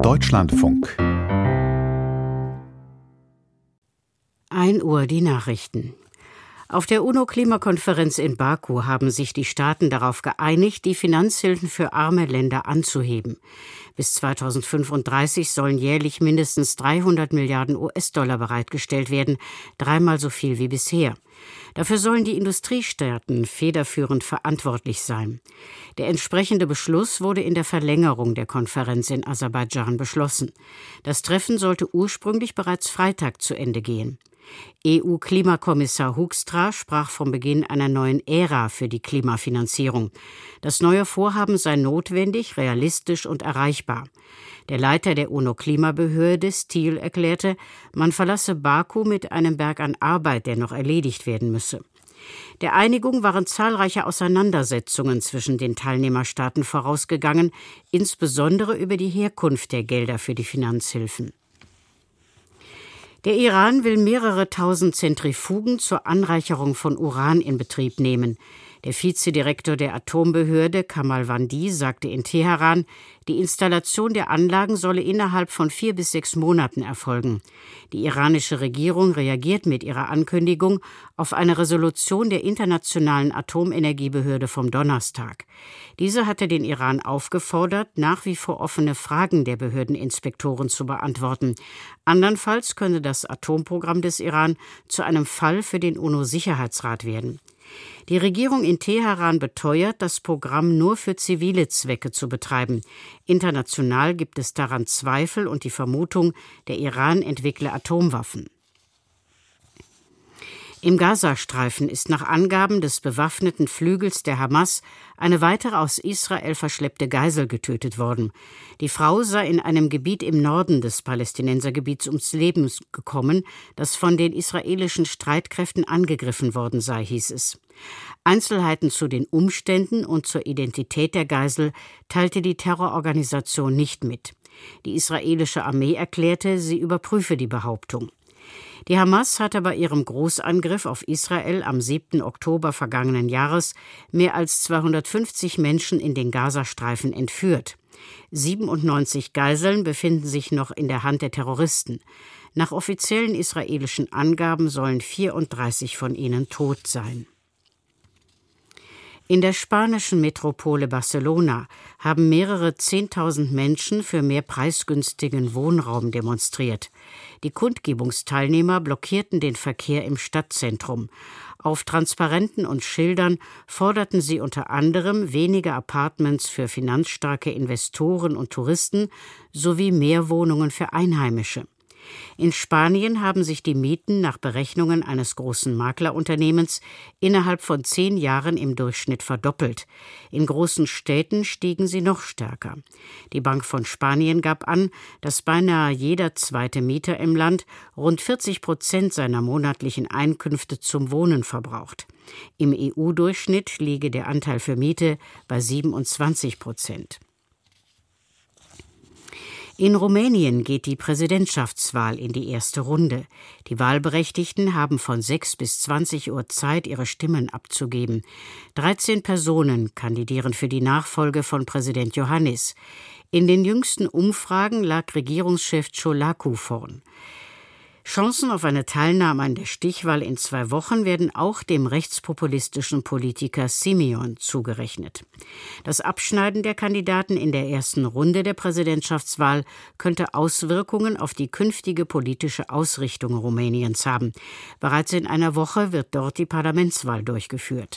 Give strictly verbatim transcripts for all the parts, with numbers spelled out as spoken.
Deutschlandfunk. ein Uhr die Nachrichten. Auf der UNO-Klimakonferenz in Baku haben sich die Staaten darauf geeinigt, die Finanzhilfen für arme Länder anzuheben. Bis zweitausendfünfunddreißig sollen jährlich mindestens dreihundert Milliarden U S-Dollar bereitgestellt werden, dreimal so viel wie bisher. Dafür sollen die Industriestaaten federführend verantwortlich sein. Der entsprechende Beschluss wurde in der Verlängerung der Konferenz in Aserbaidschan beschlossen. Das Treffen sollte ursprünglich bereits Freitag zu Ende gehen. E U-Klimakommissar Hoekstra sprach vom Beginn einer neuen Ära für die Klimafinanzierung. Das neue Vorhaben sei notwendig, realistisch und erreichbar. Der Leiter der UNO-Klimabehörde, Steele, erklärte, man verlasse Baku mit einem Berg an Arbeit, der noch erledigt werden müsse. Der Einigung waren zahlreiche Auseinandersetzungen zwischen den Teilnehmerstaaten vorausgegangen, insbesondere über die Herkunft der Gelder für die Finanzhilfen. Der Iran will mehrere tausend Zentrifugen zur Anreicherung von Uran in Betrieb nehmen. Der Vizedirektor der Atombehörde, Kamalvandi, sagte in Teheran, die Installation der Anlagen solle innerhalb von vier bis sechs Monaten erfolgen. Die iranische Regierung reagiert mit ihrer Ankündigung auf eine Resolution der Internationalen Atomenergiebehörde vom Donnerstag. Diese hatte den Iran aufgefordert, nach wie vor offene Fragen der Behördeninspektoren zu beantworten. Andernfalls könne das Atomprogramm des Iran zu einem Fall für den UNO-Sicherheitsrat werden. Die Regierung in Teheran beteuert, das Programm nur für zivile Zwecke zu betreiben. International gibt es daran Zweifel und die Vermutung, der Iran entwickle Atomwaffen. Im Gazastreifen ist nach Angaben des bewaffneten Flügels der Hamas eine weitere aus Israel verschleppte Geisel getötet worden. Die Frau sei in einem Gebiet im Norden des Palästinensergebiets ums Leben gekommen, das von den israelischen Streitkräften angegriffen worden sei, hieß es. Einzelheiten zu den Umständen und zur Identität der Geisel teilte die Terrororganisation nicht mit. Die israelische Armee erklärte, sie überprüfe die Behauptung. Die Hamas hatte bei ihrem Großangriff auf Israel am siebten Oktober vergangenen Jahres mehr als zweihundertfünfzig Menschen in den Gazastreifen entführt. siebenundneunzig Geiseln befinden sich noch in der Hand der Terroristen. Nach offiziellen israelischen Angaben sollen vierunddreißig von ihnen tot sein. In der spanischen Metropole Barcelona haben mehrere Zehntausend Menschen für mehr preisgünstigen Wohnraum demonstriert. Die Kundgebungsteilnehmer blockierten den Verkehr im Stadtzentrum. Auf Transparenten und Schildern forderten sie unter anderem weniger Apartments für finanzstarke Investoren und Touristen sowie mehr Wohnungen für Einheimische. In Spanien haben sich die Mieten nach Berechnungen eines großen Maklerunternehmens innerhalb von zehn Jahren im Durchschnitt verdoppelt. In großen Städten stiegen sie noch stärker. Die Bank von Spanien gab an, dass beinahe jeder zweite Mieter im Land rund vierzig Prozent seiner monatlichen Einkünfte zum Wohnen verbraucht. Im E U-Durchschnitt liege der Anteil für Miete bei siebenundzwanzig Prozent. In Rumänien geht die Präsidentschaftswahl in die erste Runde. Die Wahlberechtigten haben von sechs bis zwanzig Uhr Zeit, ihre Stimmen abzugeben. dreizehn Personen kandidieren für die Nachfolge von Präsident Iohannis. In den jüngsten Umfragen lag Regierungschef Ciolacu vorn. Chancen auf eine Teilnahme an der Stichwahl in zwei Wochen werden auch dem rechtspopulistischen Politiker Simeon zugerechnet. Das Abschneiden der Kandidaten in der ersten Runde der Präsidentschaftswahl könnte Auswirkungen auf die künftige politische Ausrichtung Rumäniens haben. Bereits in einer Woche wird dort die Parlamentswahl durchgeführt.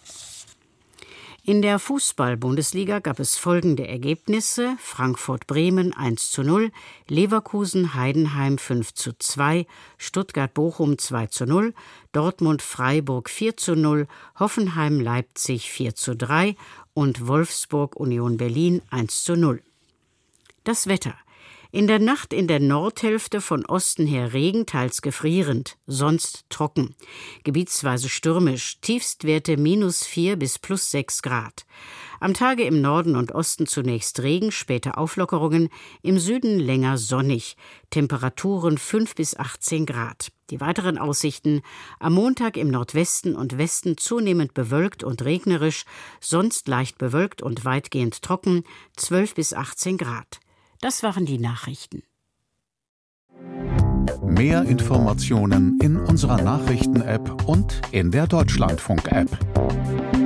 In der Fußball-Bundesliga gab es folgende Ergebnisse: Frankfurt-Bremen eins zu null, Leverkusen-Heidenheim fünf zu zwei, Stuttgart-Bochum zwei zu null, Dortmund-Freiburg vier zu null, Hoffenheim-Leipzig vier zu drei und Wolfsburg-Union Berlin eins zu null. Das Wetter. In der Nacht in der Nordhälfte von Osten her Regen, teils gefrierend, sonst trocken. Gebietsweise stürmisch, Tiefstwerte minus vier bis plus sechs Grad. Am Tage im Norden und Osten zunächst Regen, später Auflockerungen, im Süden länger sonnig. Temperaturen fünf bis achtzehn Grad. Die weiteren Aussichten: am Montag im Nordwesten und Westen zunehmend bewölkt und regnerisch, sonst leicht bewölkt und weitgehend trocken, zwölf bis achtzehn Grad. Das waren die Nachrichten. Mehr Informationen in unserer Nachrichten-App und in der Deutschlandfunk-App.